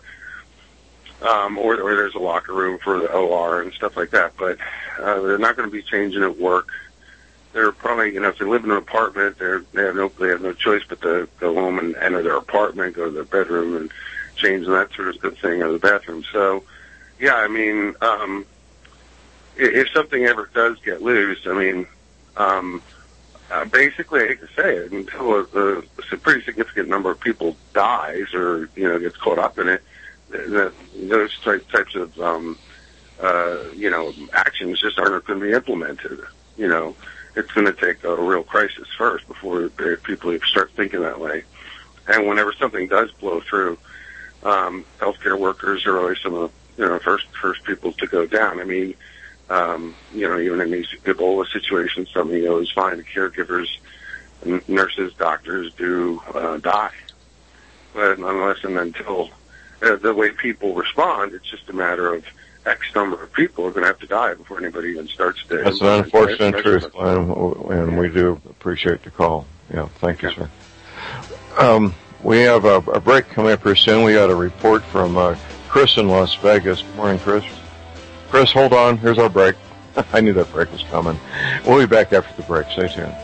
um, or, or there's a locker room for the O R and stuff like that, but, uh, they're not going to be changing at work. They're probably, you know, if they live in an apartment, they're, they have no, they have no choice but to go home and enter their apartment, go to their bedroom and change and that sort of good thing, or the bathroom. So, yeah, I mean, um, if something ever does get loose, I mean, um, uh, basically, I hate to say it, until a, a, a pretty significant number of people dies or, you know, gets caught up in it, that those type, types of, um, uh, you know, actions just aren't going to be implemented. You know, it's going to take a real crisis first before people start thinking that way. And whenever something does blow through, um, healthcare workers are always some of the, you know, first, first people to go down. I mean, um, you know, even in these Ebola situations, something you always find the caregivers, nurses, doctors do, uh, die. But unless and until, uh, the way people respond, it's just a matter of X number of people are going to have to die before anybody even starts to. That's an unfortunate truth, Glenn, and we do appreciate the call. Yeah, thank you, sir. Um, we have a, a break coming up here soon. We got a report from uh, Chris in Las Vegas. Good morning, Chris. Chris, hold on. Here's our break. I knew that break was coming. We'll be back after the break. Stay tuned.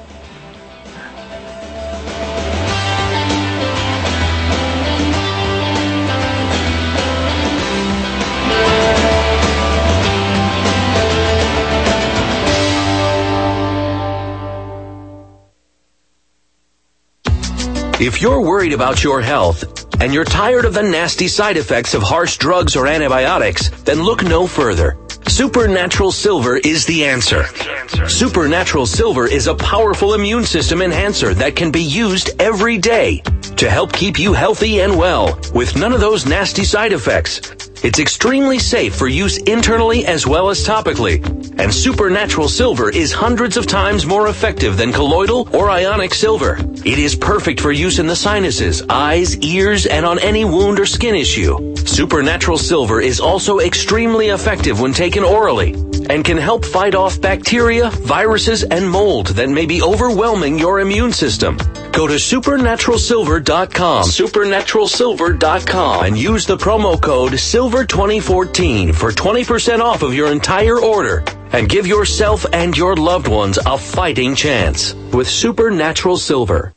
If you're worried about your health and you're tired of the nasty side effects of harsh drugs or antibiotics, then look no further. Supernatural Silver is the answer. Supernatural Silver is a powerful immune system enhancer that can be used every day to help keep you healthy and well with none of those nasty side effects. It's extremely safe for use internally as well as topically. And Supernatural Silver is hundreds of times more effective than colloidal or ionic silver. It is perfect for use in the sinuses, eyes, ears, and on any wound or skin issue. Supernatural Silver is also extremely effective when taken orally and can help fight off bacteria, viruses, and mold that may be overwhelming your immune system. Go to supernatural silver dot com, supernatural silver dot com, and use the promo code silver twenty fourteen for twenty percent off of your entire order. And give yourself and your loved ones a fighting chance with Supernatural Silver.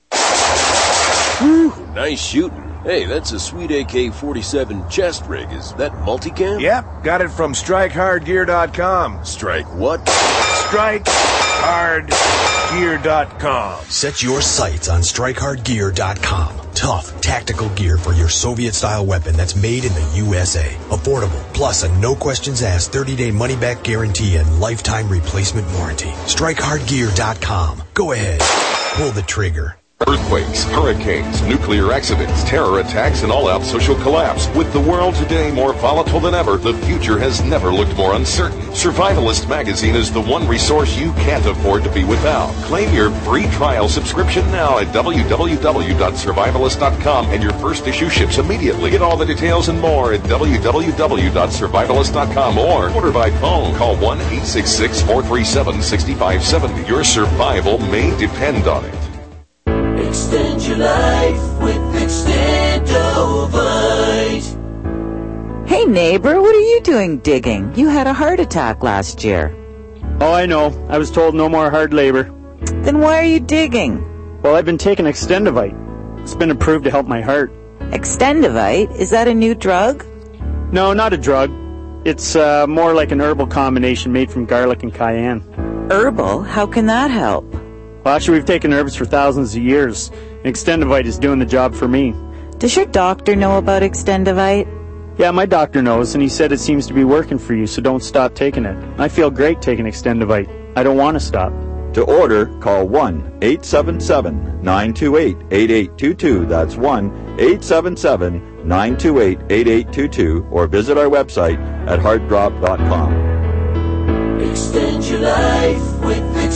Whew, nice shooting. Hey, that's a sweet A K forty-seven chest rig. Is that multicam? Yep, got it from strike hard gear dot com. Strike what? strike hard gear dot com. Set your sights on strike hard gear dot com. Tough, tactical gear for your Soviet-style weapon that's made in the U S A. Affordable, plus a no-questions-asked thirty-day money-back guarantee and lifetime replacement warranty. strike hard gear dot com. Go ahead. Pull the trigger. Earthquakes, hurricanes, nuclear accidents, terror attacks, and all-out social collapse. With the world today more volatile than ever, the future has never looked more uncertain. Survivalist magazine is the one resource you can't afford to be without. Claim your free trial subscription now at w w w dot survivalist dot com, and your first issue ships immediately. Get all the details and more at w w w dot survivalist dot com or order by phone. Call one eight six six, four three seven, six five seven zero. Your survival may depend on it. Extend your life with Extendovite. Hey neighbor, what are you doing digging? You had a heart attack last year. Oh, I know. I was told no more hard labor. Then why are you digging? Well, I've been taking Extendovite. It's been approved to help my heart. Extendovite? Is that a new drug? No, not a drug. It's uh, more like an herbal combination made from garlic and cayenne. Herbal? How can that help? Well, actually, we've taken herbs for thousands of years. And Extendovite is doing the job for me. Does your doctor know about Extendovite? Yeah, my doctor knows, and he said it seems to be working for you, so don't stop taking it. I feel great taking Extendovite. I don't want to stop. To order, call one eight seven seven, nine two eight, eight eight two two. That's one eight seven seven, nine two eight, eight eight two two, or visit our website at heart drop dot com. Extend your life with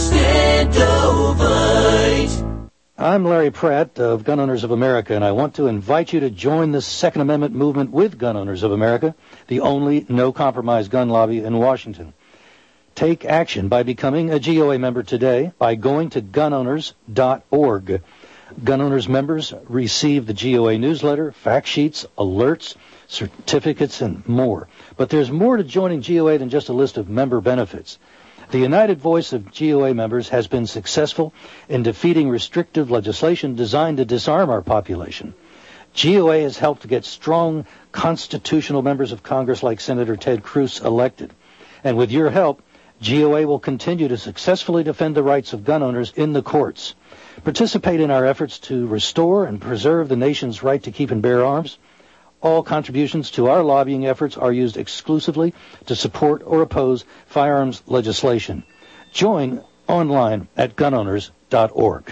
Extendovite. I'm Larry Pratt of Gun Owners of America, and I want to invite you to join the Second Amendment movement with Gun Owners of America, the only no-compromise gun lobby in Washington. Take action by becoming a G O A member today by going to gun owners dot org. Gun Owners members receive the G O A newsletter, fact sheets, alerts, certificates, and more. But there's more to joining G O A than just a list of member benefits. The united voice of G O A members has been successful in defeating restrictive legislation designed to disarm our population. G O A has helped to get strong constitutional members of Congress like Senator Ted Cruz elected. And with your help, G O A will continue to successfully defend the rights of gun owners in the courts. Participate in our efforts to restore and preserve the nation's right to keep and bear arms. All contributions to our lobbying efforts are used exclusively to support or oppose firearms legislation. Join online at gun owners dot org.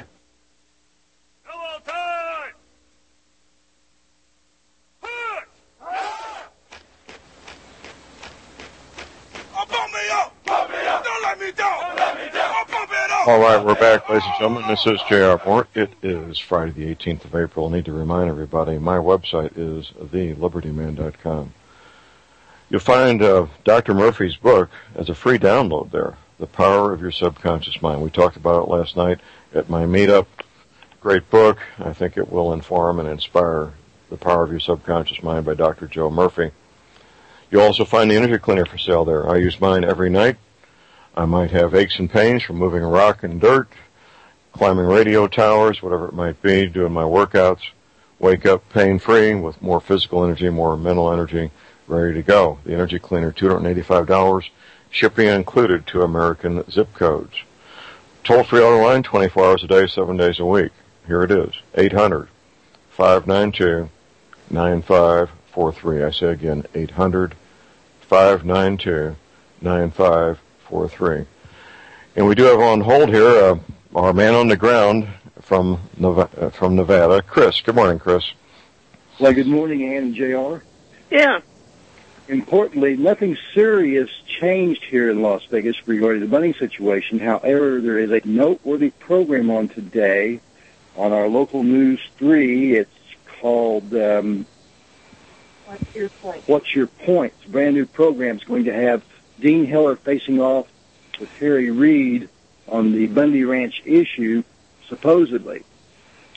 All right, we're back, ladies and gentlemen. This is J R Moore. It is Friday the eighteenth of April. I need to remind everybody, my website is the liberty man dot com. You'll find uh, Doctor Murphy's book as a free download there, The Power of Your Subconscious Mind. We talked about it last night at my meetup. Great book. I think it will inform and inspire The Power of Your Subconscious Mind by Doctor Joe Murphy. You'll also find the energy cleaner for sale there. I use mine every night. I might have aches and pains from moving rock and dirt, climbing radio towers, whatever it might be, doing my workouts, wake up pain-free with more physical energy, more mental energy, ready to go. The energy cleaner, two hundred eighty-five dollars, shipping included to American zip codes. Toll-free auto line, twenty-four hours a day, seven days a week. Here it is, eight hundred, five nine two, nine five four three. I say again, eight hundred, five nine two, nine five four three. And we do have on hold here uh, our man on the ground from Nevada, from Nevada, Chris. Good morning, Chris. Well, good morning, Ann and J R. Yeah. Importantly, nothing serious changed here in Las Vegas regarding the bunny situation. However, there is a noteworthy program on today on our local News three. It's called um, What's Your Point? What's Your Point? It's a brand new program. It's going to have Dean Heller facing off with Harry Reid on the Bundy Ranch issue, supposedly.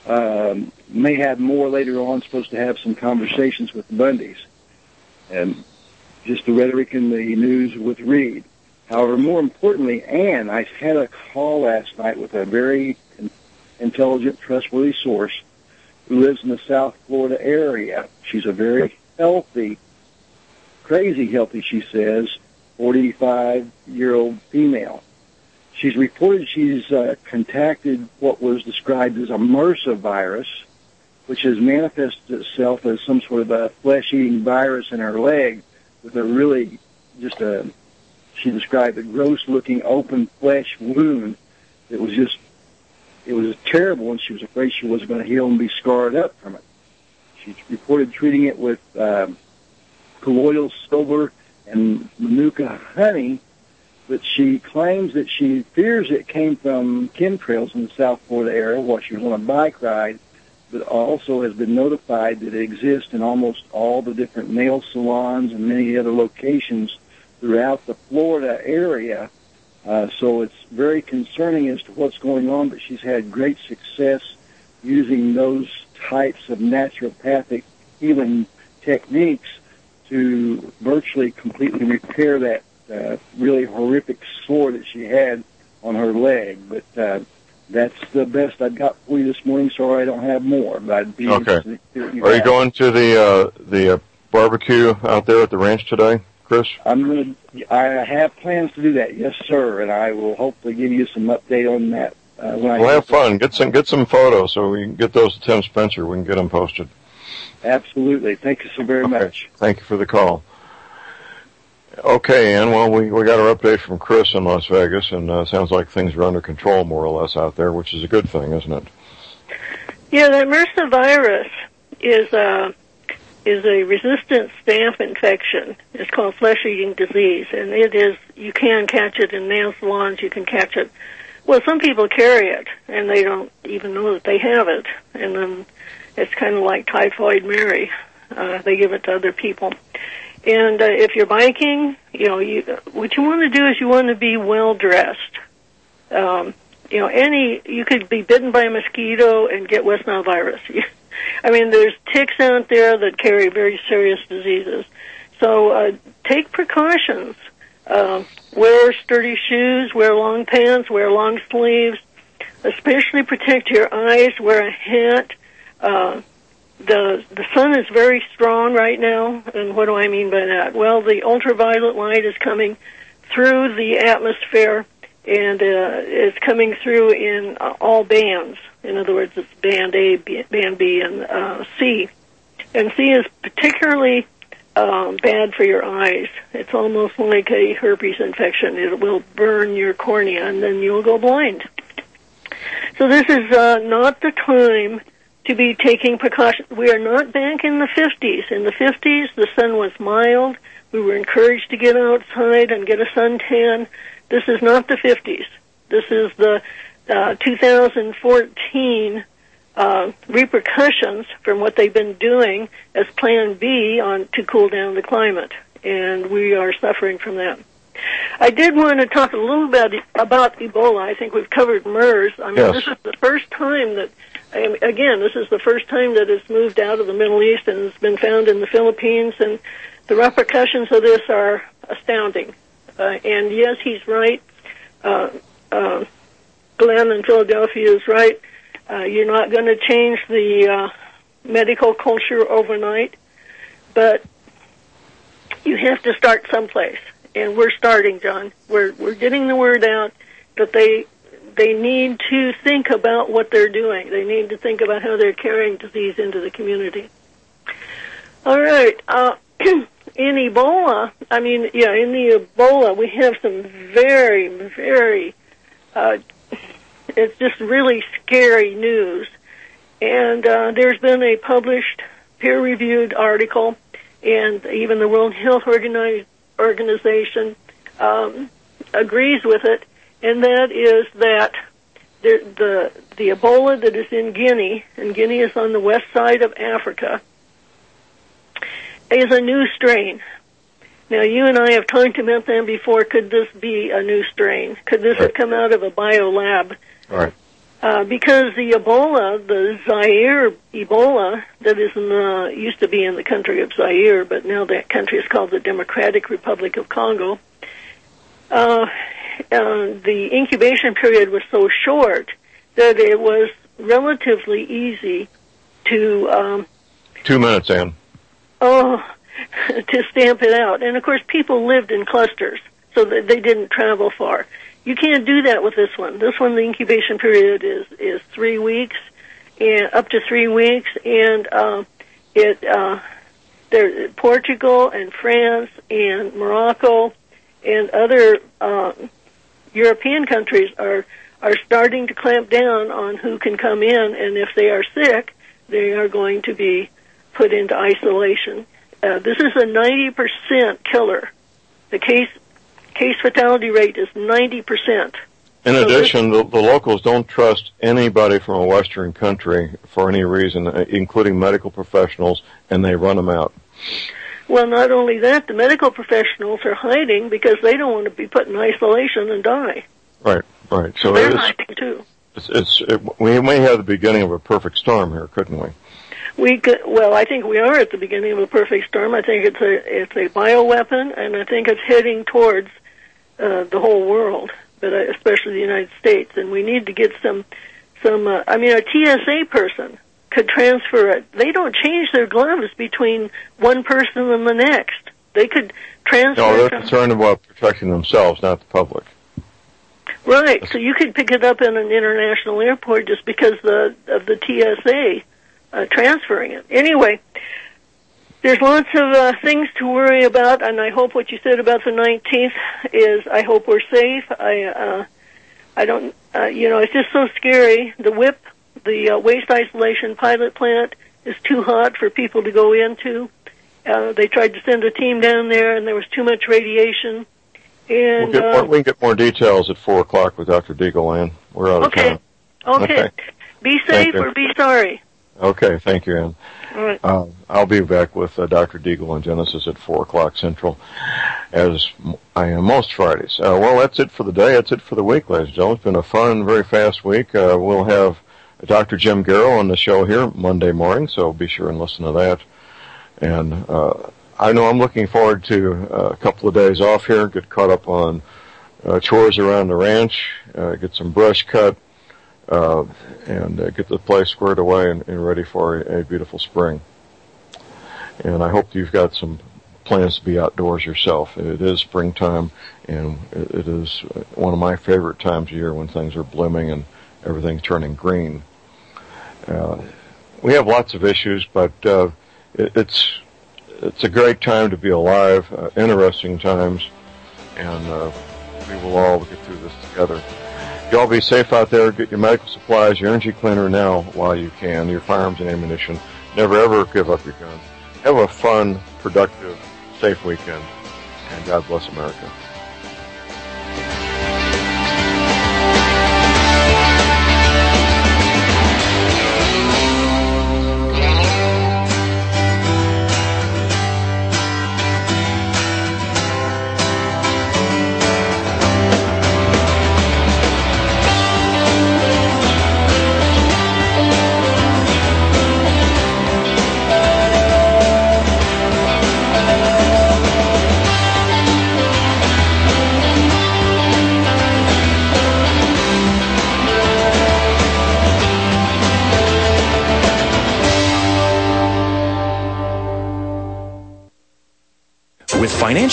um, may have more later on, supposed to have some conversations with the Bundys. And just the rhetoric in the news with Reed. However, more importantly, Ann, I had a call last night with a very intelligent, trustworthy source who lives in the South Florida area. She's a very healthy, crazy healthy, she says, forty-five-year-old female. She's reported she's uh, contacted what was described as a MRSA virus, which has manifested itself as some sort of a flesh-eating virus in her leg with a really just a, she described a gross-looking open flesh wound. It was just, it was terrible, and she was afraid she wasn't going to heal and be scarred up from it. She reported treating it with um, colloidal silver and manuka honey, but she claims that she fears it came from chemtrails in the South Florida area while she was on a bike ride, but also has been notified that it exists in almost all the different nail salons and many other locations throughout the Florida area. Uh, so it's very concerning as to what's going on, but she's had great success using those types of naturopathic healing techniques to virtually completely repair that uh, really horrific sore that she had on her leg. But uh, that's the best I've got for you this morning. Sorry I don't have more, but I'd be okay. interested to hear what you Are have. you going to the uh, the uh, barbecue out there at the ranch today, Chris? I'm going to. I have plans to do that, yes, sir, and I will hopefully give you some update on that uh, when I. Well, have fun. Get some get some photos so we can get those to Tim Spencer. We can get them posted. Absolutely. Thank you so very okay. much. Thank you for the call. Okay, Ann. Well, we we got our update from Chris in Las Vegas, and uh, sounds like things are under control more or less out there, which is a good thing, isn't it? Yeah, that MRSA virus is a is a resistant staph infection. It's called flesh-eating disease, and it is you can catch it in nail salons. You can catch it. Well, some people carry it, and they don't even know that they have it, and then it's kind of like typhoid Mary. Uh, they give it to other people. And uh, if you're biking, you know, you, what you want to do is you want to be well dressed. Um, you know, any you could be bitten by a mosquito and get West Nile virus. I mean, there's ticks out there that carry very serious diseases. So uh, take precautions. Uh, wear sturdy shoes, wear long pants, wear long sleeves. Especially protect your eyes. Wear a hat. Uh, The the sun is very strong right now, and what do I mean by that? Well, the ultraviolet light is coming through the atmosphere, and uh, it's coming through in uh, all bands. In other words, it's band A, B, band B, and uh, C. And C is particularly um, bad for your eyes. It's almost like a herpes infection. It will burn your cornea, and then you'll go blind. So this is uh, not the time to be taking precautions. We are not back in the fifties. In the fifties, the sun was mild. We were encouraged to get outside and get a suntan. This is not the fifties. This is the uh, two thousand fourteen uh, repercussions from what they've been doing as Plan B on to cool down the climate, and we are suffering from that. I did want to talk a little bit about Ebola. I think we've covered MERS. I mean, yes. This is the first time that Again, this is the first time that it's moved out of the Middle East and it's been found in the Philippines, and the repercussions of this are astounding. Uh, and yes, he's right. Uh, uh, Glenn in Philadelphia is right. Uh, you're not going to change the uh, medical culture overnight, but you have to start someplace. And we're starting, John. We're we're getting the word out that they. They need to think about what they're doing. They need to think about how they're carrying disease into the community. All right. Uh, in Ebola, I mean, yeah, in the Ebola, we have some very, very, uh, it's just really scary news. And uh, there's been a published, peer-reviewed article, and even the World Health Organi- Organization um, agrees with it. And that is that the, the the Ebola that is in Guinea, and Guinea is on the west side of Africa, is a new strain. Now, you and I have talked about them before. Could this be a new strain? Could this right. have come out of a biolab? Right. Uh, because the Ebola, the Zaire Ebola, that is in the, used to be in the country of Zaire, but now that country is called the Democratic Republic of Congo, uh, uh, the incubation period was so short that it was relatively easy to... Um, Two minutes, Ann. Oh, to stamp it out. And, of course, people lived in clusters, so that they didn't travel far. You can't do that with this one. This one, the incubation period is, is three weeks, and up to three weeks, and uh, it uh, there Portugal and France and Morocco and other uh, European countries are are starting to clamp down on who can come in, and if they are sick, they are going to be put into isolation. Uh, this is a ninety percent killer. The case case fatality rate is ninety percent. In so addition, the, the locals don't trust anybody from a Western country for any reason, including medical professionals, and they run them out. Well, not only that, the medical professionals are hiding because they don't want to be put in isolation and die. Right, right. So they're it is, hiding too. It's, it's it, we may have the beginning of a perfect storm here, couldn't we? We could, well, I think we are at the beginning of a perfect storm. I think it's a it's a bioweapon, and I think it's heading towards uh, the whole world, but uh, especially the United States. And we need to get some some. Uh, I mean, a T S A person could transfer it. They don't change their gloves between one person and the next. They could transfer. No, they're from, concerned about protecting themselves, not the public. Right. So you could pick it up in an international airport just because the of the T S A. Uh, transferring it. Anyway, there's lots of uh, things to worry about, and I hope what you said about the nineteenth is I hope we're safe. I, uh, I don't, uh, you know, it's just so scary. The W I P, the uh, waste isolation pilot plant, is too hot for people to go into. Uh, they tried to send a team down there, and there was too much radiation. And We'll get more, uh, we can get more details at four o'clock with Doctor Deagle, Ann. We're out of okay. time. Okay. Okay. Be safe or be sorry. Okay, thank you, Ann. All right. Uh, I'll be back with uh, Doctor Deagle on Genesis at four o'clock Central, as I am most Fridays. Uh, well, that's it for the day. That's it for the week, ladies and gentlemen. It's been a fun, very fast week. Uh, we'll have Doctor Jim Garrow on the show here Monday morning, so be sure and listen to that. And uh, I know I'm looking forward to uh, a couple of days off here, get caught up on uh, chores around the ranch, uh, get some brush cut, Uh, and uh, get the place squared away and, and ready for a, a beautiful spring. And I hope you've got some plans to be outdoors yourself. It is springtime, and it, it is one of my favorite times of year when things are blooming and everything's turning green. Uh, we have lots of issues, but uh, it, it's it's a great time to be alive, uh, interesting times, and uh, we will all get through this together. You all be safe out there. Get your medical supplies, your energy cleaner now while you can, your firearms and ammunition. Never, ever give up your gun. Have a fun, productive, safe weekend, and God bless America.